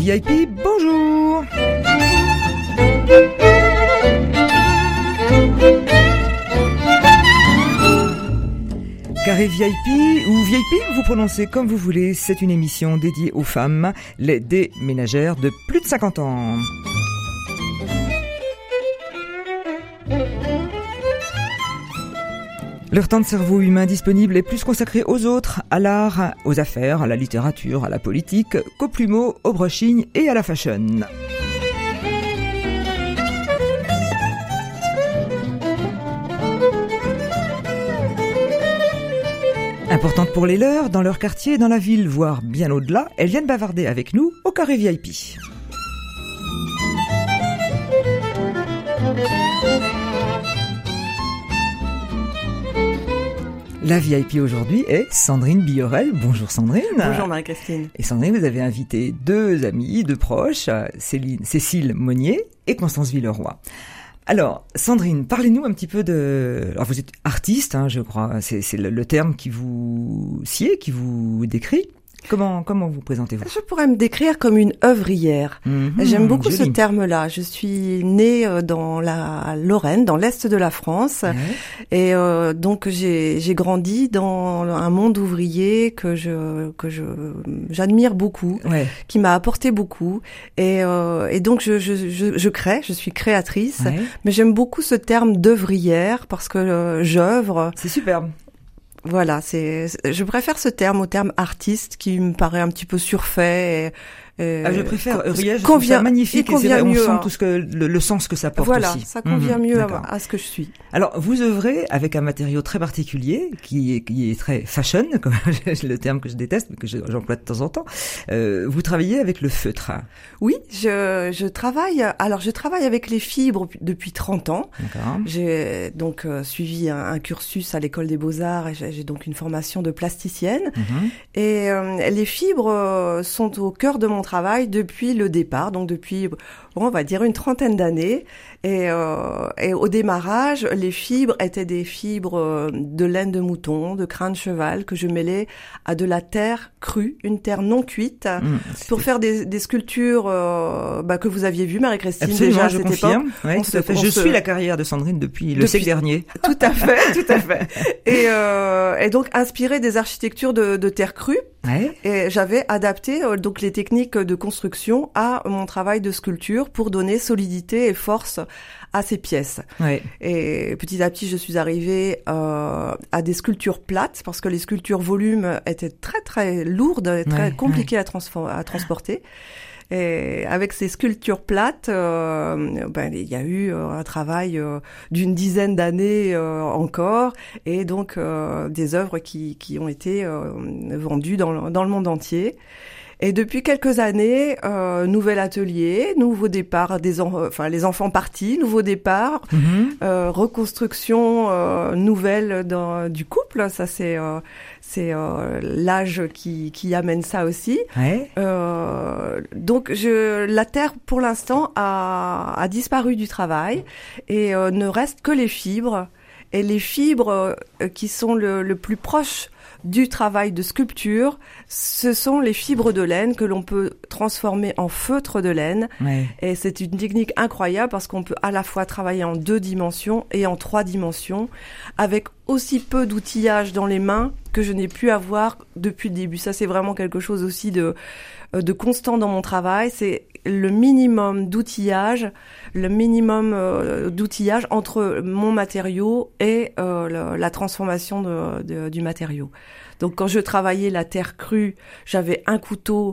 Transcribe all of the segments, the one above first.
VIP, bonjour. Carré VIP ou VIP, vous prononcez comme vous voulez, c'est une émission dédiée aux femmes, des ménagères de plus de 50 ans. Leur temps de cerveau humain disponible est plus consacré aux autres, à l'art, aux affaires, à la littérature, à la politique, qu'aux plumeaux, au brushing et à la fashion. Importante pour les leurs, dans leur quartier, dans la ville, voire bien au-delà, elles viennent bavarder avec nous au Carré VIP. La VIP aujourd'hui est Sandrine Biorel. Bonjour Sandrine. Bonjour Marie-Christine. Et Sandrine, vous avez invité deux amies, deux proches, Cécile Monnier et Constance Villeroy. Alors, Sandrine, parlez-nous un petit peu de... Alors, vous êtes artiste, je crois, c'est le terme qui vous sied, qui vous décrit. Comment vous présentez-vous ? Je pourrais me décrire comme une œuvrière. J'aime beaucoup ce terme-là. Je suis née dans la Lorraine, dans l'est de la France, et donc j'ai grandi dans un monde ouvrier que j'admire beaucoup, qui m'a apporté beaucoup, et donc je crée, je suis créatrice, mais j'aime beaucoup ce terme d'œuvrière parce que j'œuvre. C'est superbe. Voilà, je préfère ce terme au terme artiste qui me paraît un petit peu surfait. Je préfère œuvrière, je trouve ça magnifique et c'est vrai, on sent tout ce que le sens que ça porte voilà, aussi. Ça convient mieux à ce que je suis. Alors, vous œuvrez avec un matériau très particulier qui est très fashion, comme le terme que je déteste mais que j'emploie de temps en temps. Vous travaillez avec le feutre. Oui, je travaille avec les fibres depuis 30 ans. D'accord. J'ai donc suivi un cursus à l'école des Beaux-Arts et j'ai donc une formation de plasticienne. Et les fibres sont au cœur de mon travail depuis le départ, donc depuis, on va dire une trentaine d'années. Et au démarrage, les fibres étaient des fibres de laine de mouton, de crin de cheval, que je mêlais à de la terre crue, une terre non cuite, pour faire des sculptures que vous aviez vues, Marie-Christine. Absolument, déjà à je cette confirme. époque. Oui, tout à fait. Je suis la carrière de Sandrine depuis le siècle dernier. Tout à fait. Et donc inspiré des architectures de terre crue. Et j'avais adapté donc les techniques de construction à mon travail de sculpture pour donner solidité et force à ces pièces. Et petit à petit, je suis arrivée à des sculptures plates parce que les sculptures volume étaient très très lourdes et très compliquées à transporter. Et avec ces sculptures plates, il y a eu un travail d'une dizaine d'années encore, et donc des œuvres qui ont été vendues dans le monde entier. Et depuis quelques années, nouvel atelier, nouveau départ les enfants partis, nouveau départ, reconstruction nouvelle du couple. Ça c'est l'âge qui amène ça aussi. Donc la terre pour l'instant a disparu du travail et ne reste que les fibres. Et les fibres qui sont le plus proche du travail de sculpture, ce sont les fibres de laine que l'on peut transformer en feutre de laine. Et c'est une technique incroyable parce qu'on peut à la fois travailler en 2 dimensions et en 3 dimensions avec aussi peu d'outillage dans les mains que je n'ai pu avoir depuis le début. Ça, c'est vraiment quelque chose aussi de constant dans mon travail. C'est le minimum d'outillage entre mon matériau et la transformation du matériau. Donc quand je travaillais la terre crue, j'avais un couteau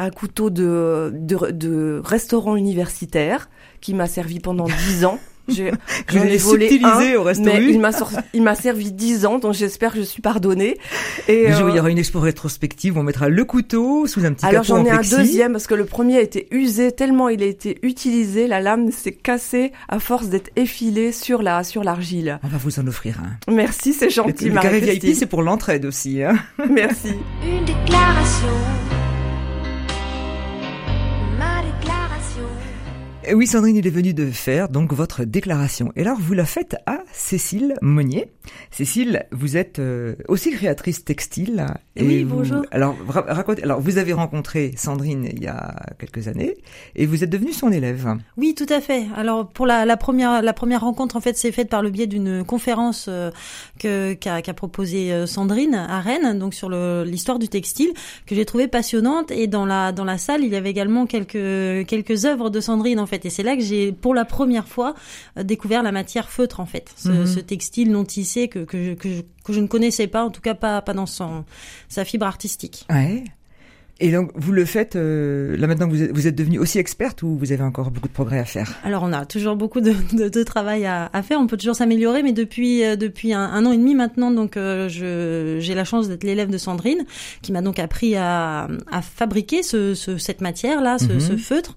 de restaurant universitaire qui m'a servi pendant 10 ans. J'en ai volé un, au restaurant. Mais il m'a servi 10 ans, donc j'espère que je suis pardonnée. Et il y aura une expo rétrospective, on mettra le couteau sous un petit capot en plexi. Alors j'en ai un deuxième, parce que le premier a été usé, tellement il a été utilisé, la lame s'est cassée à force d'être effilée sur l'argile. On va vous en offrir un. Merci, c'est gentil, Marie-Christine. Le carré VIP, c'est pour l'entraide aussi. Merci. Une déclaration. Et oui, Sandrine, il est venu de faire donc votre déclaration. Et alors, vous la faites à Cécile Monnier. Cécile, vous êtes aussi créatrice textile. Et oui, bonjour. Alors, racontez. Alors, vous avez rencontré Sandrine il y a quelques années et vous êtes devenue son élève. Oui, tout à fait. Alors, pour la première rencontre, en fait, c'est faite par le biais d'une conférence qu'a proposée Sandrine à Rennes, donc sur l'histoire du textile, que j'ai trouvée passionnante. Et dans la salle, il y avait également quelques œuvres de Sandrine, en fait. Et c'est là que j'ai, pour la première fois, découvert la matière feutre, en fait. Ce textile non tissé que je ne connaissais pas, en tout cas pas dans sa fibre artistique. Ouais. Et donc, vous le faites, là maintenant vous êtes devenue aussi experte ou vous avez encore beaucoup de progrès à faire? Alors, on a toujours beaucoup de travail à faire, on peut toujours s'améliorer, mais depuis un an et demi maintenant, donc j'ai la chance d'être l'élève de Sandrine, qui m'a donc appris à fabriquer cette matière-là, ce feutre,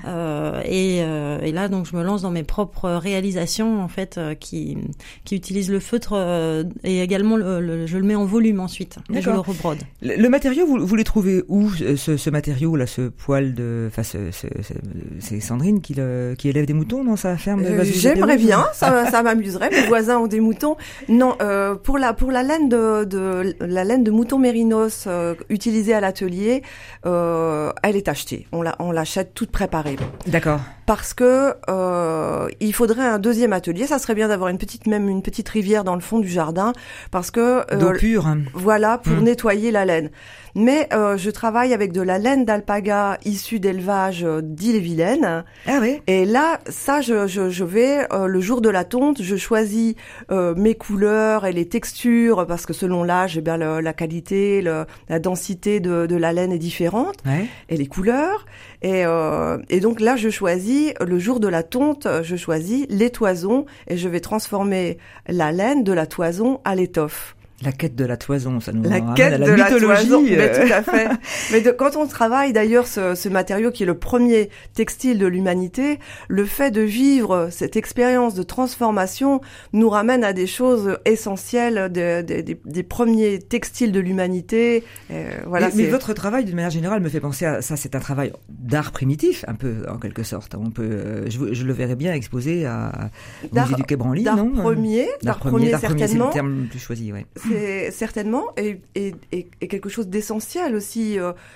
et là, donc, je me lance dans mes propres réalisations, en fait, qui utilisent le feutre, et également je le mets en volume ensuite, et je le rebrode. Le matériau, vous le trouvez où? Ce matériau là, ce poil de, enfin, c'est Sandrine qui élève des moutons dans sa ferme. J'aimerais bien, ça m'amuserait. Mes voisins ont des moutons. Non, pour la laine de mouton mérinos utilisée à l'atelier, elle est achetée. On l'achète toute préparée. D'accord. Parce que il faudrait un deuxième atelier. Ça serait bien d'avoir une petite rivière dans le fond du jardin, parce que d'eau pure. Voilà, pour nettoyer la laine. Mais je travaille avec de la laine d'alpaga issue d'élevage d'Ille-et-Vilaine. Ah oui. Et là, ça, je vais le jour de la tonte, je choisis mes couleurs et les textures, parce que selon l'âge, eh bien la qualité, la densité de la laine est différente, ouais. Et les couleurs. Et donc là, je choisis le jour de la tonte, je choisis les toisons et je vais transformer la laine de la toison à l'étoffe. La quête de la toison, ça nous ramène à la mythologie. Mais tout à fait. Mais quand on travaille d'ailleurs ce matériau qui est le premier textile de l'humanité, le fait de vivre cette expérience de transformation nous ramène à des choses essentielles des premiers textiles de l'humanité. Voilà. Mais votre travail, d'une manière générale, me fait penser à ça. C'est un travail d'art primitif, un peu en quelque sorte. On peut, je le verrais bien exposé au musée du Quai Branly, non? D'art premier, certainement. C'est le terme le plus choisi, ouais. C'est certainement et quelque chose d'essentiel aussi.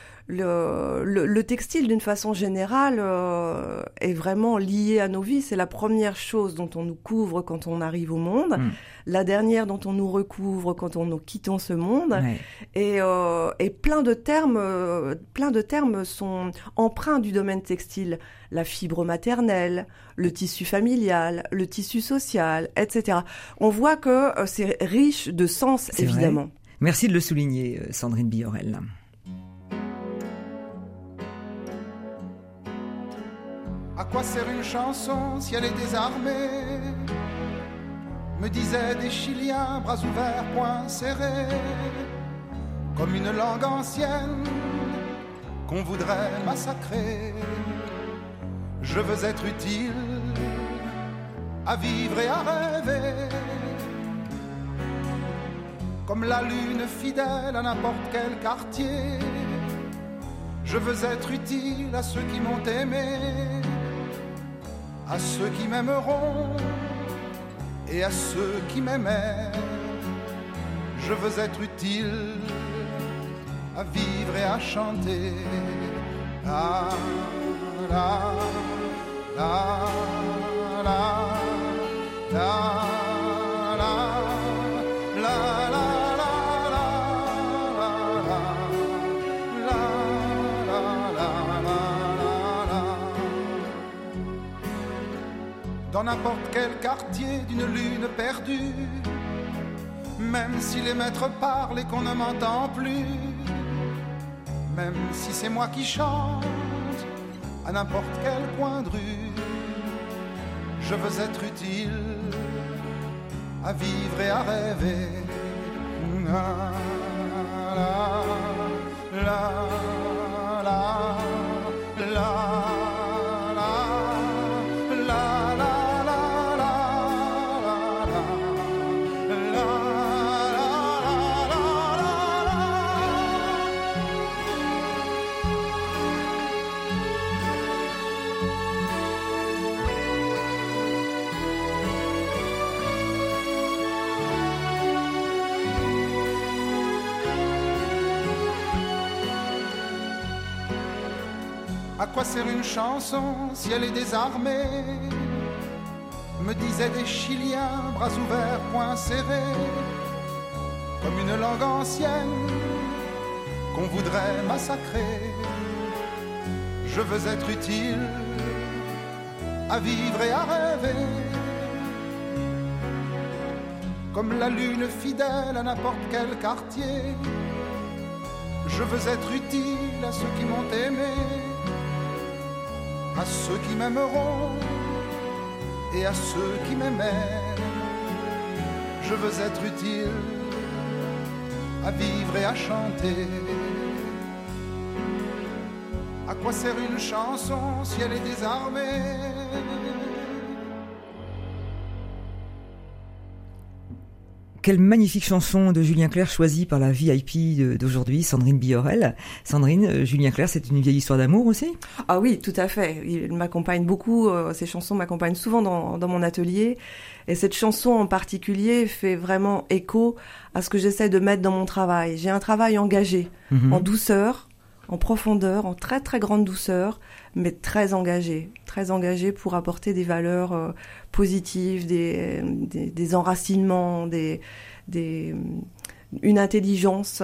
Le textile, d'une façon générale, est vraiment lié à nos vies. C'est la première chose dont on nous couvre quand on arrive au monde, la dernière dont on nous recouvre quand nous quittons ce monde. Ouais. Et plein de termes sont empreints du domaine textile. La fibre maternelle, le tissu familial, le tissu social, etc. On voit que c'est riche de sens, évidemment. Vrai. Merci de le souligner, Sandrine Biorel. À quoi sert une chanson si elle est désarmée? Me disaient des Chiliens, bras ouverts, poings serrés, comme une langue ancienne qu'on voudrait massacrer. Je veux être utile à vivre et à rêver, comme la lune fidèle à n'importe quel quartier. Je veux être utile à ceux qui m'ont aimé, à ceux qui m'aimeront et à ceux qui m'aimaient. Je veux être utile à vivre et à chanter. La, la, la, la, la. Dans n'importe quel quartier d'une lune perdue, même si les maîtres parlent et qu'on ne m'entend plus, même si c'est moi qui chante à n'importe quel coin de rue, je veux être utile à vivre et à rêver. La, la, la, la, la. À quoi sert une chanson si elle est désarmée? Me disaient des Chiliens, bras ouverts, poings serrés, comme une langue ancienne qu'on voudrait massacrer. Je veux être utile à vivre et à rêver, comme la lune fidèle à n'importe quel quartier. Je veux être utile à ceux qui m'ont aimé, à ceux qui m'aimeront et à ceux qui m'aimaient. Je veux être utile à vivre et à chanter. À quoi sert une chanson si elle est désarmée? Quelle magnifique chanson de Julien Clerc choisie par la VIP d'aujourd'hui, Sandrine Biorel. Sandrine, Julien Clerc, c'est une vieille histoire d'amour aussi? Ah oui, tout à fait. Il m'accompagne beaucoup, ces chansons m'accompagnent souvent dans mon atelier. Et cette chanson en particulier fait vraiment écho à ce que j'essaie de mettre dans mon travail. J'ai un travail engagé, en douceur, en profondeur, en très très grande douceur, mais très engagé pour apporter des valeurs positives, des enracinements, une intelligence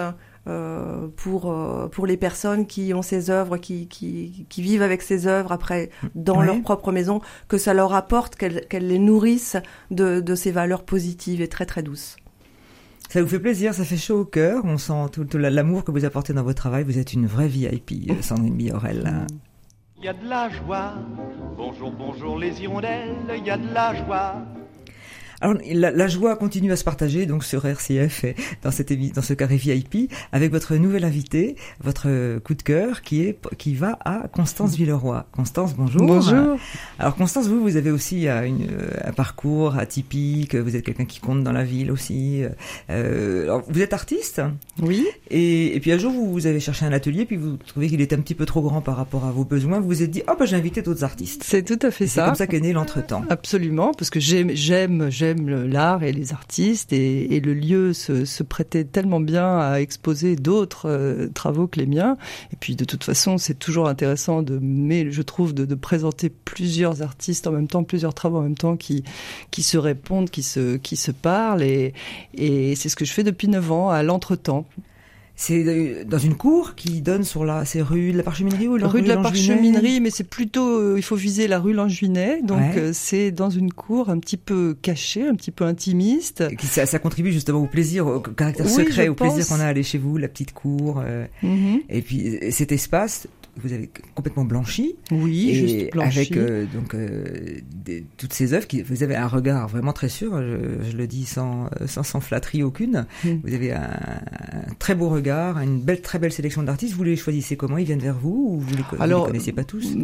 pour les personnes qui ont ces œuvres, qui vivent avec ces œuvres après dans leur propre maison, que ça leur apporte, qu'elles les nourrissent de ces valeurs positives et très très douces. Ça vous fait plaisir, ça fait chaud au cœur, on sent tout l'amour que vous apportez dans votre travail. Vous êtes une vraie VIP, Sandrine Biorel. Il y a de la joie, bonjour, bonjour les hirondelles, il y a de la joie. Alors, la joie continue à se partager donc sur RCF et dans ce carré VIP avec votre nouvelle invitée, votre coup de cœur qui va à Constance Villeroy. Constance, bonjour. Bonjour. Alors Constance, vous avez aussi un parcours atypique, vous êtes quelqu'un qui compte dans la ville aussi. Alors, vous êtes artiste? Oui. Et puis un jour vous avez cherché un atelier puis vous trouvez qu'il était un petit peu trop grand par rapport à vos besoins. Vous vous êtes dit j'ai invité d'autres artistes. C'est tout à fait ça. C'est comme ça qu'est né l'entretemps. Absolument, parce que j'aime l'art et les artistes et le lieu se prêtait tellement bien à exposer d'autres travaux que les miens. Et puis de toute façon, c'est toujours intéressant je trouve de présenter plusieurs artistes en même temps, plusieurs travaux en même temps qui se répondent, qui se parlent et c'est ce que je fais depuis 9 ans à l'entretemps. C'est dans une cour qui donne sur c'est rue de la Parcheminerie ou rue de la Parcheminerie, mais c'est plutôt, il faut viser la rue Lanjuinet, donc c'est dans une cour un petit peu cachée, un petit peu intimiste. Ça contribue justement au plaisir, au caractère secret, au plaisir qu'on a à aller chez vous, la petite cour. Et puis cet espace, vous avez complètement blanchi. Oui, et juste blanchi. Avec toutes ces œuvres, vous avez un regard vraiment très sûr, je le dis sans flatterie aucune. Vous avez un très beau regard, une très belle sélection d'artistes. Vous les choisissez comment? Ils viennent vers vous ou vous les connaissez pas tous?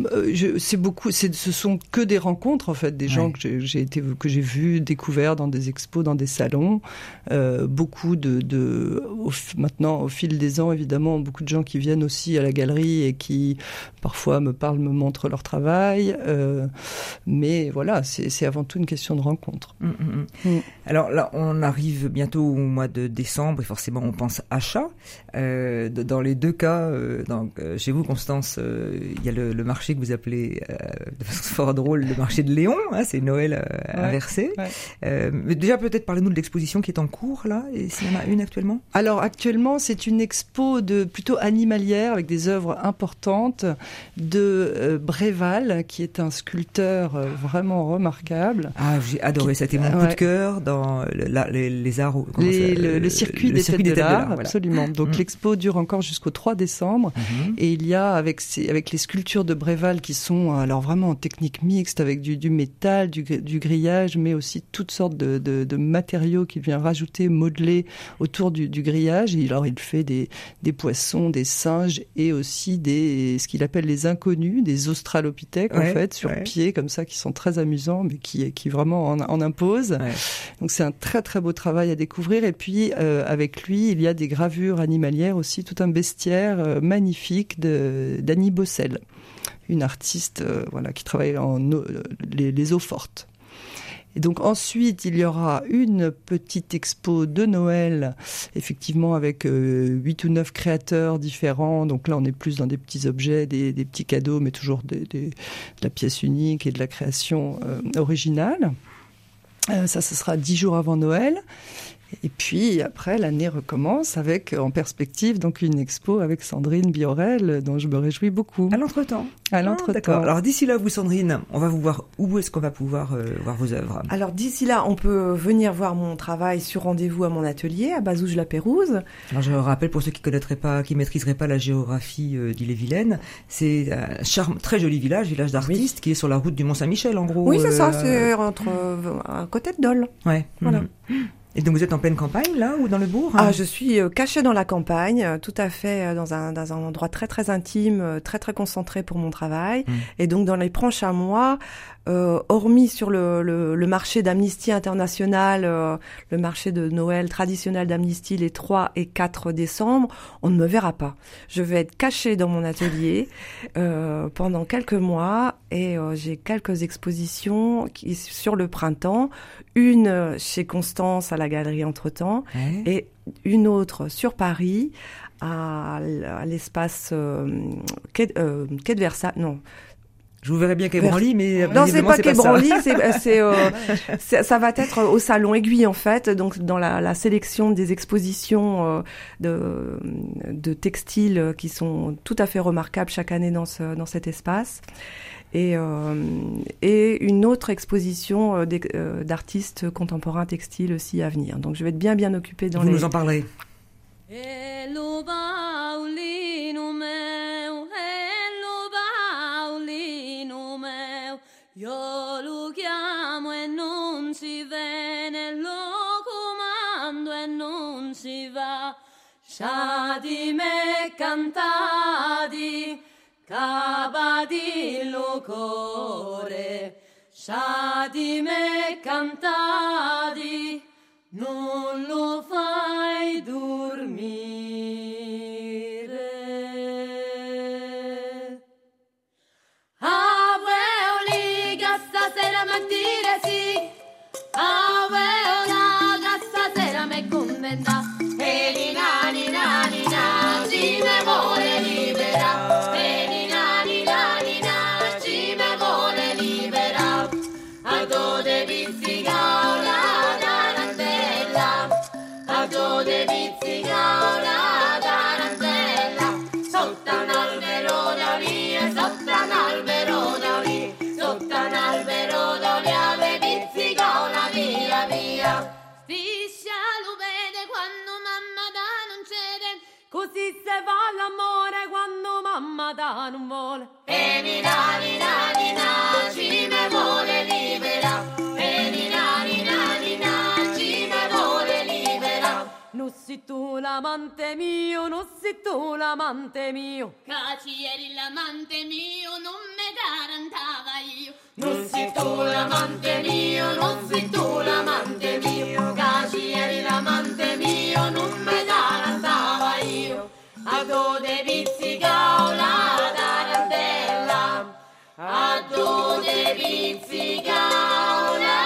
Ce sont que des rencontres en fait, des gens que j'ai vus, découverts dans des expos, dans des salons. Beaucoup maintenant au fil des ans évidemment, beaucoup de gens qui viennent aussi à la galerie et qui parfois me montrent leur travail, mais voilà, c'est avant tout une question de rencontre. Alors là, on arrive bientôt au mois de décembre et forcément on pense achat. Dans les deux cas, chez vous, Constance, il y a le marché que vous appelez de façon fort drôle le marché de Léon, c'est Noël inversé. Mais déjà peut-être parlez-nous de l'exposition qui est en cours là, et s'il y en a une actuellement. Alors actuellement, c'est une expo plutôt animalière avec des œuvres importantes de Bréval, qui est un sculpteur vraiment remarquable. Ah, j'ai adoré, c'était mon coup de cœur dans les arts. Le circuit des têtes de l'art, voilà. Absolument. Donc l'expo dure encore jusqu'au 3 décembre et il y a avec les sculptures de Bréval qui sont alors vraiment en technique mixte avec du métal, du grillage, mais aussi toutes sortes de matériaux qu'il vient rajouter, modeler autour du grillage. Et alors il fait des poissons, des singes et aussi ce qu'il appelle les inconnus, des australopithèques en fait, sur pied comme ça, qui sont très amusants, mais qui vraiment en imposent. Donc c'est un très très beau travail à découvrir. Et puis avec lui, il y a des gravures animalières aussi, tout un bestiaire magnifique d'Annie Bossel, une artiste qui travaille les eaux fortes. Et donc ensuite, il y aura une petite expo de Noël, effectivement avec 8 ou 9 créateurs différents. Donc là, on est plus dans des petits objets, des petits cadeaux, mais toujours de la pièce unique et de la création originale. Ça, ce sera 10 jours avant Noël. Et puis après, l'année recommence avec en perspective donc une expo avec Sandrine Biorel, dont je me réjouis beaucoup. À l'entretemps. D'accord. Alors d'ici là, vous Sandrine, on va vous voir. Où est-ce qu'on va pouvoir voir vos œuvres? Alors d'ici là, on peut venir voir mon travail sur rendez-vous à mon atelier à Bazouges-la-Pérouse. Alors je rappelle pour ceux qui maîtriseraient pas la géographie d'Ille-et-Vilaine, c'est un très joli village d'artistes qui est sur la route du Mont-Saint-Michel en gros. Oui, c'est ça, c'est à côté de Dole. Ouais. Voilà. Et donc vous êtes en pleine campagne là ou dans le bourg? Je suis cachée dans la campagne, tout à fait dans un endroit très très intime, très très concentré pour mon travail. Et donc dans les prochains mois, hormis sur le marché d'Amnesty International, le marché de Noël traditionnel d'Amnesty les 3 et 4 décembre, on ne me verra pas. Je vais être cachée dans mon atelier pendant quelques mois et j'ai quelques expositions sur le printemps, une chez Constance à la Galerie Entretemps et une autre sur Paris à l'espace Quai de Versailles. Non. Je vous verrai bien Quai Branly, mais non, c'est pas Quai Branly, ça va être au Salon Aiguille en fait, donc dans la sélection des expositions de textiles qui sont tout à fait remarquables chaque année dans cet espace. Et une autre exposition d'artistes contemporains textiles aussi à venir. Donc je vais être bien occupée dans Vous nous en parlerez. Io lo chiamo e non si viene, lo comando e non si va. Sciati me cantati, capati core. Sciati me cantati, non lo fai dormire. Stasera mattina sì, stasera me commenta. E di nani, ci me vuole libera. E di nani, ci me vuole libera. A dove pizzica la tarantella, a dove pizzica la tarantella. Sotto un albero da via, sotto un albero da via. Sotto un albero dove ave pizzica una via. Stiscia lo vede quando mamma da non cede, così se va l'amore quando mamma da non vuole. E ni na, ci me vuole libera. E ni na, ci me vuole libera. Non sei tu l'amante mio, non sei tu l'amante mio. Caci eri l'amante mio, non me garantava io. Non sei tu l'amante mio, non sei tu l'amante mio. Caci eri l'amante mio, non me garantava io. A dove pizzica la tarantella, a dove pizzica la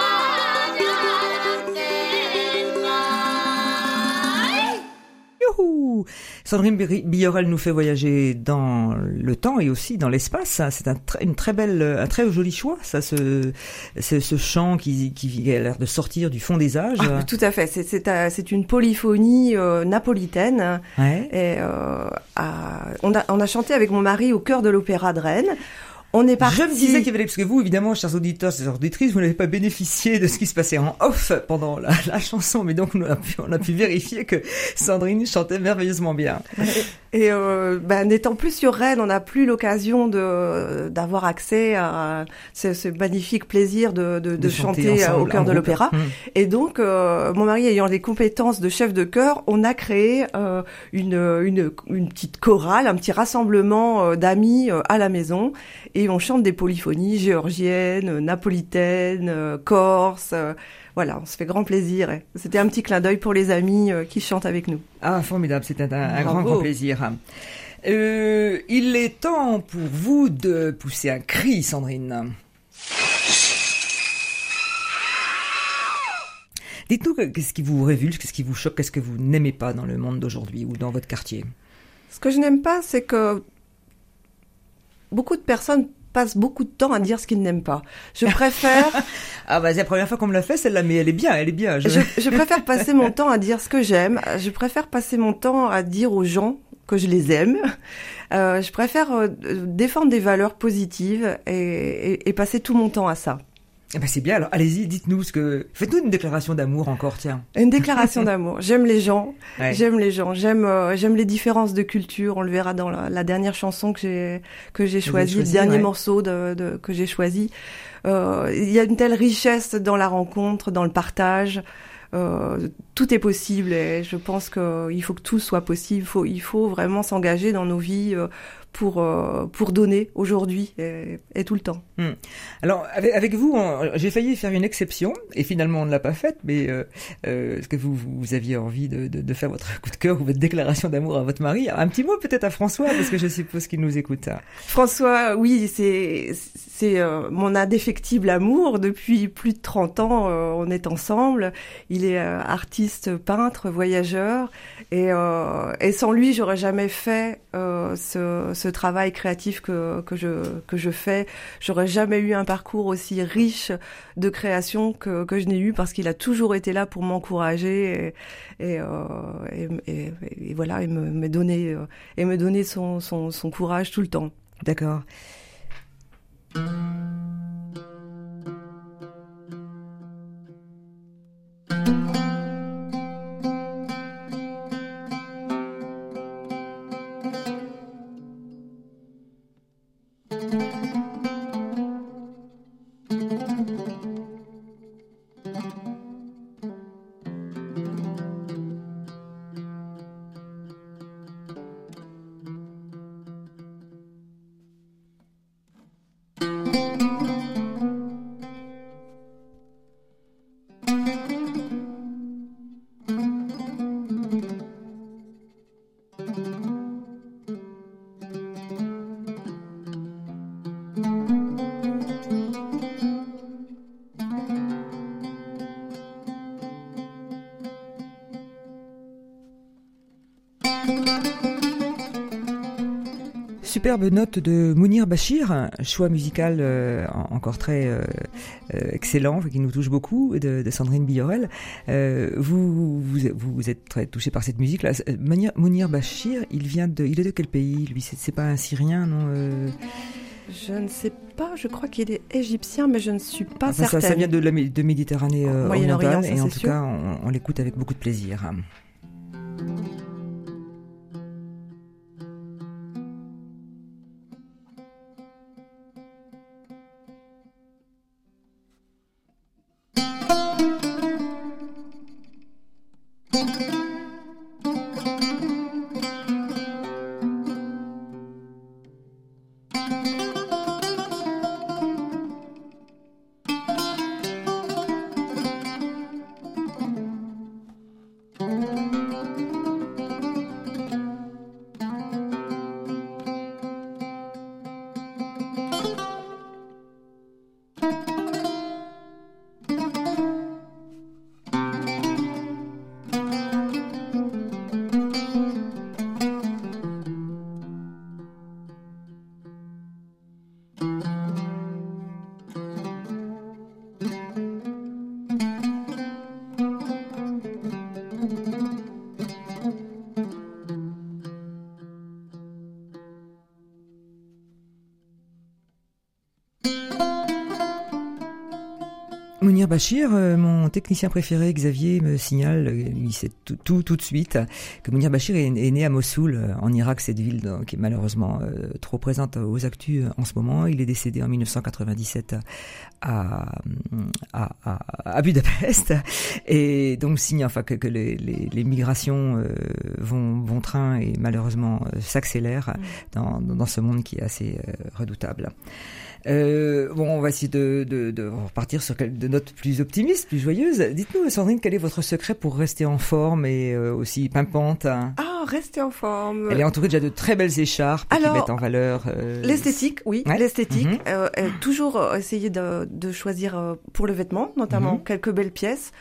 Youhou! Sandrine Biorel nous fait voyager dans le temps et aussi dans l'espace. C'est un très joli choix, ça, ce chant qui a l'air de sortir du fond des âges. Ah, tout à fait. C'est une polyphonie napolitaine. Ouais. Et on a chanté avec mon mari au chœur de l'Opéra de Rennes. On est parti. Je me disais qu'il y avait, parce que vous, évidemment, chers auditeurs, chères auditrices, vous n'avez pas bénéficié de ce qui se passait en off pendant la chanson, mais donc on a pu vérifier que Sandrine chantait merveilleusement bien. Et n'étant plus sur Rennes, on n'a plus l'occasion d'avoir accès à ce magnifique plaisir de chanter au chœur de l'opéra. Et donc, mon mari ayant des compétences de chef de chœur, on a créé une petite chorale, un petit rassemblement d'amis à la maison. Et on chante des polyphonies géorgiennes, napolitaines, corses. Voilà, on se fait grand plaisir. C'était un petit clin d'œil pour les amis qui chantent avec nous. Ah, formidable, c'était un grand plaisir. Il est temps pour vous de pousser un cri, Sandrine. Dites-nous qu'est-ce qui vous révulse, qu'est-ce qui vous choque, qu'est-ce que vous n'aimez pas dans le monde d'aujourd'hui ou dans votre quartier? Ce que je n'aime pas, c'est que beaucoup de personnes passent beaucoup de temps à dire ce qu'ils n'aiment pas. Je préfère... Ah bah c'est la première fois qu'on me l'a fait celle-là, mais elle est bien. Je préfère passer mon temps à dire ce que j'aime. Je préfère passer mon temps à dire aux gens que je les aime. Je préfère défendre des valeurs positives et passer tout mon temps à ça. Eh ben c'est bien, alors allez-y, dites-nous faites-nous une déclaration d'amour encore, tiens. Une déclaration d'amour. J'aime les gens. Ouais. J'aime les différences de culture. On le verra dans la dernière chanson que j'ai choisie, le dernier morceau que j'ai choisi. Il y a une telle richesse dans la rencontre, dans le partage. Tout est possible et je pense qu'il faut que tout soit possible. Il faut vraiment s'engager dans nos vies pour donner aujourd'hui et tout le temps. Alors avec vous, j'ai failli faire une exception et finalement on ne l'a pas faite, mais est-ce que vous aviez envie de faire votre coup de cœur ou votre déclaration d'amour à votre mari? Un petit mot peut-être à François, parce que je suppose qu'il nous écoute. François, oui, c'est mon indéfectible amour. Depuis plus de 30 ans, on est ensemble. Il est artiste, peintre, voyageur et sans lui, j'aurais jamais fait ce travail créatif que je fais. J'aurais jamais eu un parcours aussi riche de création que je n'ai eu, parce qu'il a toujours été là pour m'encourager et voilà, et me donner son courage tout le temps. D'accord. Superbe note de Mounir Bachir, choix musical encore très excellent, qui nous touche beaucoup, de Sandrine Billorel. Vous êtes très touché par cette musique-là. Mounir Bachir, il est de quel pays, lui? C'est pas un Syrien, non? Je ne sais pas, je crois qu'il est égyptien, mais je ne suis pas certaine. Ça vient de Méditerranée orientale, et en tout cas, on l'écoute avec beaucoup de plaisir. Mounir Bachir, mon technicien préféré Xavier me signale, il sait tout de suite, que Mounir Bachir est né à Mossoul, en Irak, cette ville qui est malheureusement trop présente aux actus en ce moment. Il est décédé en 1997 à Budapest, et donc signe que les migrations vont train et malheureusement s'accélèrent dans ce monde qui est assez redoutable. On va essayer de repartir sur de notes plus optimistes, plus joyeuses. Dites-nous, Sandrine, quel est votre secret pour rester en forme et aussi pimpante? Rester en forme. Elle est entourée déjà de très belles écharpes qui mettent en valeur... L'esthétique, oui, ouais. L'esthétique. Toujours essayer de choisir pour le vêtement, notamment quelques belles pièces.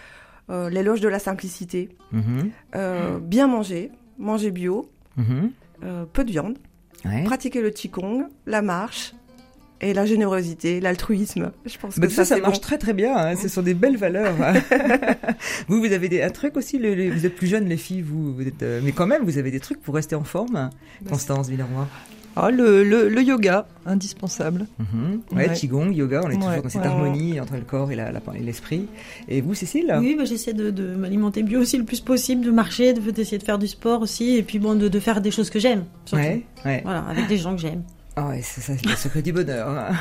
l'éloge de la simplicité, bien manger bio, peu de viande, pratiquer le qigong, la marche et la générosité, l'altruisme. Je pense que ça marche très très bien. Hein. Ce sont des belles valeurs. vous avez un truc aussi. Vous êtes plus jeunes les filles, vous êtes, mais quand même vous avez des trucs pour rester en forme. Constance Villeroy. Le yoga, indispensable. Qigong, yoga, on est toujours dans cette harmonie entre le corps et l'esprit. Et vous, Cécile ? Oui, j'essaie de m'alimenter bio aussi le plus possible, de marcher, d'essayer de faire du sport aussi, et puis de faire des choses que j'aime, surtout. Voilà, avec des gens que j'aime. Ah ouais, c'est le secret du bonheur. Hein.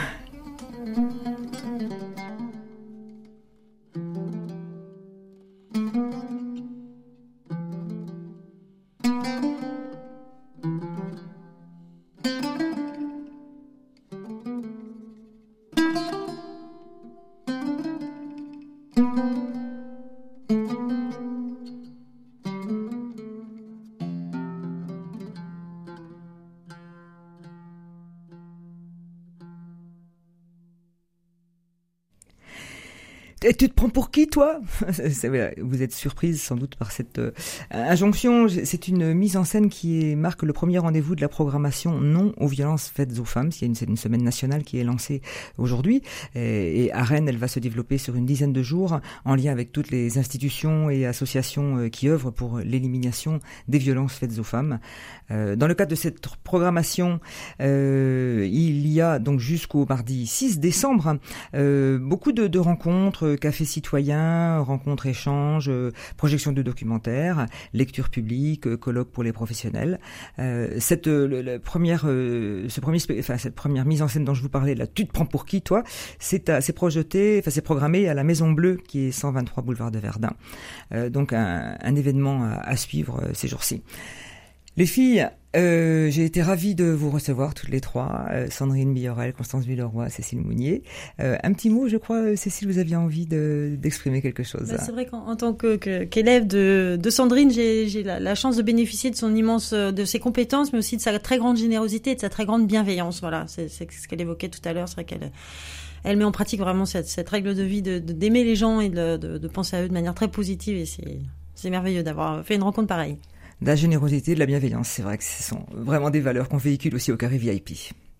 Et tu te prends pour qui, toi ? Vous êtes surprise sans doute par cette injonction. C'est une mise en scène qui marque le premier rendez-vous de la programmation Non aux violences faites aux femmes. C'est une semaine nationale qui est lancée aujourd'hui. Et à Rennes, elle va se développer sur une dizaine de jours en lien avec toutes les institutions et associations qui œuvrent pour l'élimination des violences faites aux femmes. Dans le cadre de cette programmation, il y a donc jusqu'au mardi 6 décembre beaucoup de rencontres, cafés citoyens, rencontres échanges, projections de documentaires, lectures publiques, colloques pour les professionnels. Cette première mise en scène dont je vous parlais, là, tu te prends pour qui, toi ? C'est programmé à la Maison Bleue, qui est 123 boulevard de Verdun. Donc un événement à suivre ces jours-ci. Les filles, j'ai été ravie de vous recevoir toutes les trois, Sandrine Billorel, Constance Villeroy, Cécile Mounier. Un petit mot, je crois, Cécile, vous aviez envie d'exprimer quelque chose. C'est vrai qu'en tant qu'élève de Sandrine, j'ai la chance de bénéficier de de ses compétences, mais aussi de sa très grande générosité et de sa très grande bienveillance. Voilà, c'est ce qu'elle évoquait tout à l'heure. C'est vrai qu'elle met en pratique vraiment cette règle de vie d'aimer les gens et de penser à eux de manière très positive, et c'est merveilleux d'avoir fait une rencontre pareille. De la générosité, de la bienveillance, c'est vrai que ce sont vraiment des valeurs qu'on véhicule aussi au Carré VIP.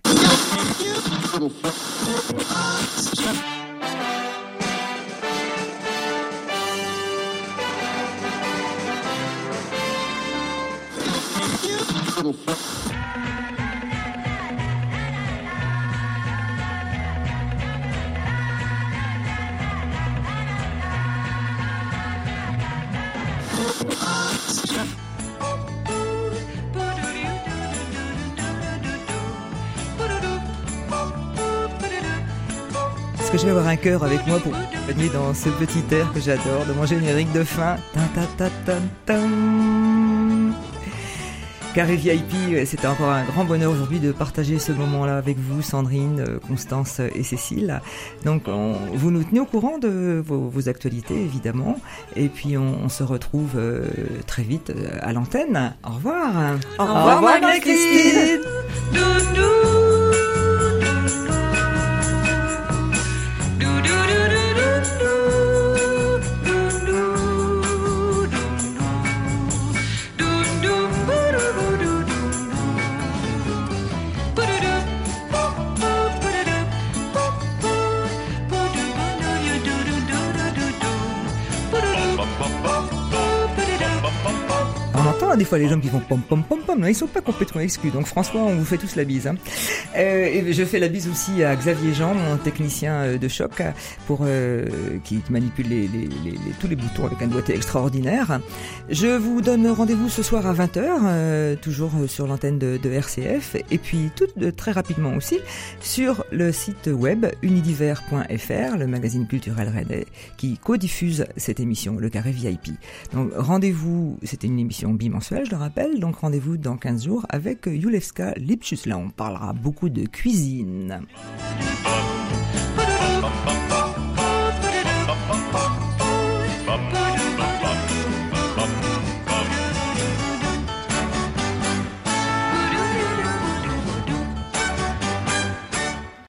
Est-ce que je vais avoir un cœur avec moi pour accompagner dans ce petit air que j'adore, de mon générique de fin. Carré VIP, c'était encore un grand bonheur aujourd'hui de partager ce moment-là avec vous, Sandrine, Constance et Cécile. Donc, vous nous tenez au courant de vos actualités, évidemment. Et puis, on se retrouve très vite à l'antenne. Au revoir. Au revoir, Marie-Christine. On entend des fois les gens qui font pom pom pom pom, ils sont pas complètement exclus. Donc François, on vous fait tous la bise. Hein. Et je fais la bise aussi à Xavier Jean, mon technicien de choc, qui manipule tous les boutons avec un doigté extraordinaire. Je vous donne rendez-vous ce soir à 20h, toujours sur l'antenne de RCF, et puis très rapidement aussi sur le site web unidiver.fr, le magazine culturel rennais qui co-diffuse cette émission, le Carré VIP. Donc rendez-vous, c'était une émission bimensuelle, je le rappelle, donc rendez-vous dans 15 jours avec Julewska Lipchus. Là, on parlera beaucoup de cuisine.